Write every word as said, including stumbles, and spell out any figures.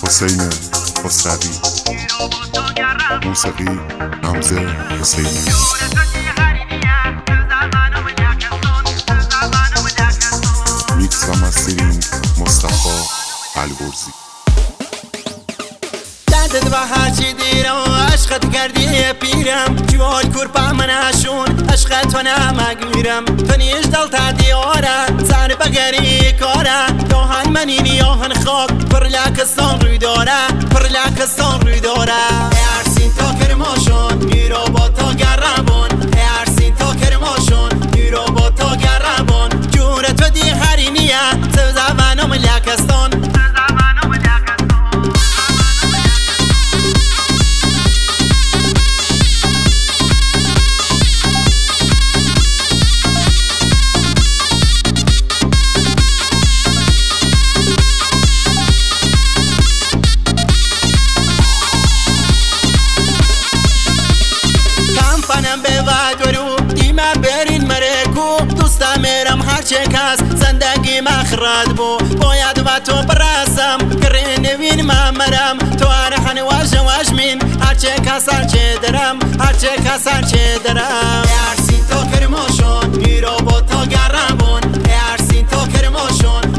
حسین خسروی، موسیقی حمزه حسینی. میکس و مسترینگ مصطفی البرزی. دردت و هرچی دیرم عشقت کردی پیرم، جوال کرپا مناشون عشقت و نمگیرم. تو نیش دل تا دیاره سر بگری کاره، یاهن منینی یاهن خاک پر لکستان روی داره، پر لکستان روی داره. ارسین تا کرماشون میرو با تا گربون، ارسین تا کرماشون میرو با تا گربون. جورت و دی هرینیه زبانم لکستان. پنم به وادرو دیما برین مرکو، دوستا میرم هرچه کس زندگی مخرد بو. باید و تو برسم کری نوین ممرم، تو ارحن واج واج مین هرچه کس هرچه درم، هرچه کس هرچه درم. ارسین تا کرماشون میرو با تا گربون، ارسین تا کرماشون